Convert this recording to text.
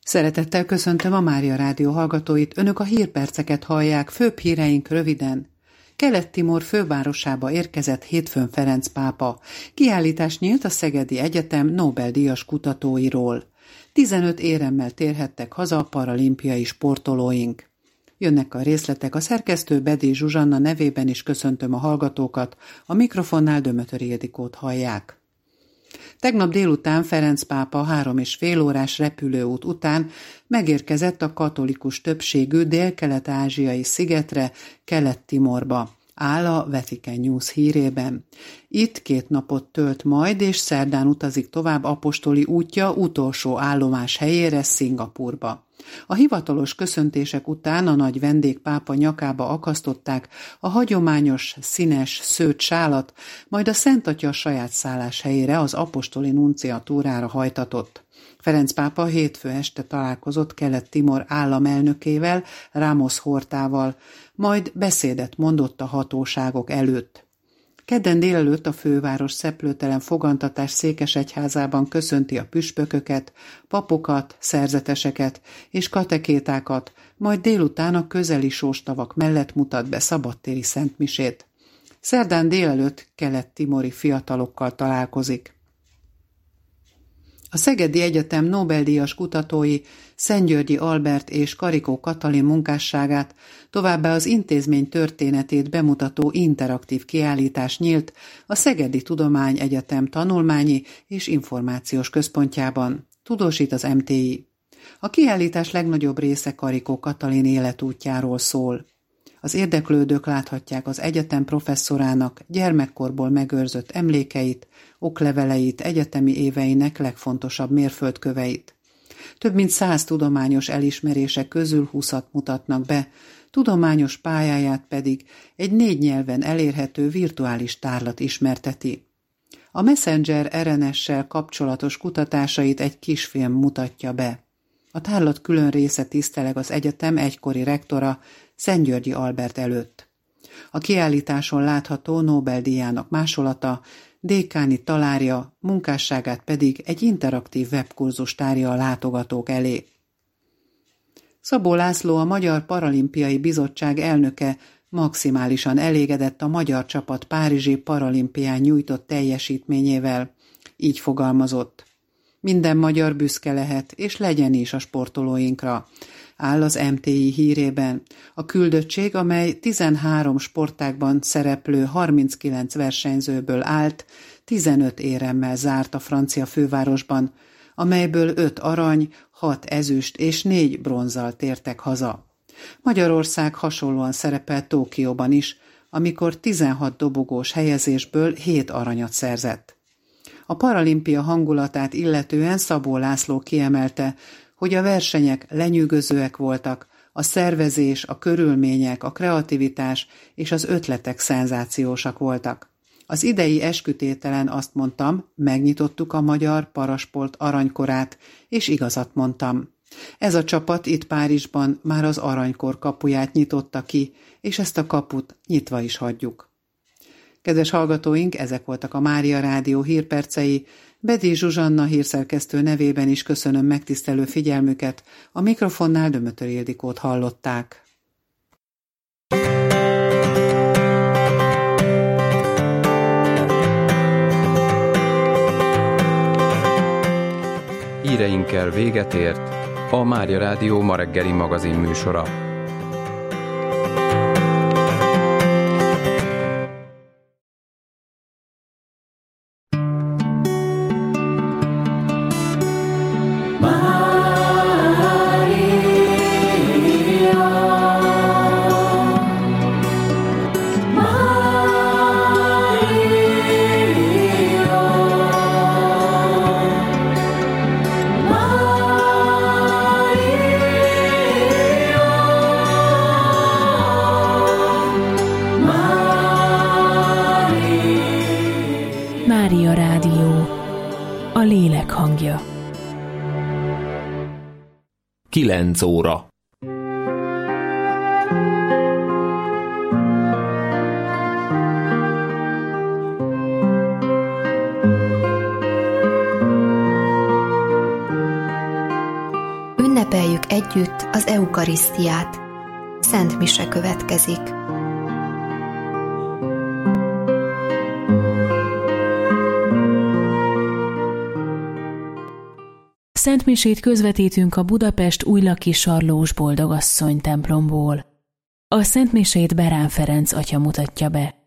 Szeretettel köszöntöm a Mária Rádió hallgatóit, önök a hírperceket hallják, főbb híreink röviden. Kelet-Timor fővárosába érkezett hétfőn Ferenc pápa. Kiállítás nyílt a Szegedi Egyetem Nobel-díjas kutatóiról. 15 éremmel térhettek haza a paralimpiai sportolóink. Jönnek a részletek, a szerkesztő Bedély Zsuzsanna nevében is köszöntöm a hallgatókat, a mikrofonnál Dömötöri Ildikót hallják. Tegnap délután Ferenc pápa 3,5 órás repülőút után megérkezett a katolikus többségű dél-kelet-ázsiai szigetre, Kelet-Timorba, áll a Vatican News hírében. Itt 2 napot tölt majd, és szerdán utazik tovább apostoli útja utolsó állomás helyére, Szingapúrba. A hivatalos köszöntések után a nagy vendégpápa nyakába akasztották a hagyományos színes szőtt sálat, majd a Szent Atya saját szálláshelyére, az apostoli nunciatúrára hajtatott. Ferenc pápa hétfő este találkozott Kelet-Timor államelnökével, Ramos Hortával, majd beszédet mondott a hatóságok előtt. Kedden délelőtt a főváros szeplőtelen fogantatás székesegyházában köszönti a püspököket, papokat, szerzeteseket és katekétákat, majd délután a közeli sóstavak mellett mutat be szabadtéri szentmisét. Szerdán délelőtt kelet-timori fiatalokkal találkozik. A Szegedi Egyetem Nobel-díjas kutatói Szentgyörgyi Albert és Karikó Katalin munkásságát, továbbá az intézmény történetét bemutató interaktív kiállítás nyílt a Szegedi Tudományegyetem Tanulmányi és Információs Központjában, tudósít az MTI. A kiállítás legnagyobb része Karikó Katalin életútjáról szól. Az érdeklődők láthatják az egyetem professzorának gyermekkorból megőrzött emlékeit, okleveleit, egyetemi éveinek legfontosabb mérföldköveit. Több mint 100 tudományos elismerése közül 20-at mutatnak be, tudományos pályáját pedig egy 4 nyelven elérhető virtuális tárlat ismerteti. A Messenger RNS-sel kapcsolatos kutatásait egy kisfilm mutatja be. A tárlat külön része tiszteleg az egyetem egykori rektora, Szentgyörgyi Albert előtt. A kiállításon látható Nobel-díjának másolata, dékáni talárja, munkásságát pedig egy interaktív webkurzus tárja a látogatók elé. Szabó László, a Magyar Paralimpiai Bizottság elnöke maximálisan elégedett a magyar csapat párizsi paralimpián nyújtott teljesítményével. Így fogalmazott: minden magyar büszke lehet, és legyen is a sportolóinkra, áll az MTI hírében. A küldöttség, amely 13 sportágban szereplő 39 versenyzőből állt, 15 éremmel zárt a francia fővárosban, amelyből 5 arany, 6 ezüst és 4 bronzzal tértek haza. Magyarország hasonlóan szerepel Tokióban is, amikor 16 dobogós helyezésből 7 aranyat szerzett. A paralimpia hangulatát illetően Szabó László kiemelte, hogy a versenyek lenyűgözőek voltak, a szervezés, a körülmények, a kreativitás és az ötletek szenzációsak voltak. Az idei eskütételen azt mondtam, megnyitottuk a magyar parasport aranykorát, és igazat mondtam. Ez a csapat itt Párizsban már az aranykor kapuját nyitotta ki, és ezt a kaput nyitva is hagyjuk. Kedves hallgatóink, ezek voltak a Mária Rádió hírpercei. Bedély Zsuzsanna hírszerkesztő nevében is köszönöm megtisztelő figyelmüket, a mikrofonnál Dömötöri Ildikót hallották. Híreinkkel véget ért a Mária Rádió ma reggeli magazin műsora. Mária Rádió, a lélek hangja. 9 óra. Ön Ünnepeljük együtt az eukarisztiát. Szent mise következik. Szentmisét közvetítünk a Budapest Újlaki Sarlós Boldogasszony templomból. A szentmisét Berán Ferenc atya mutatja be.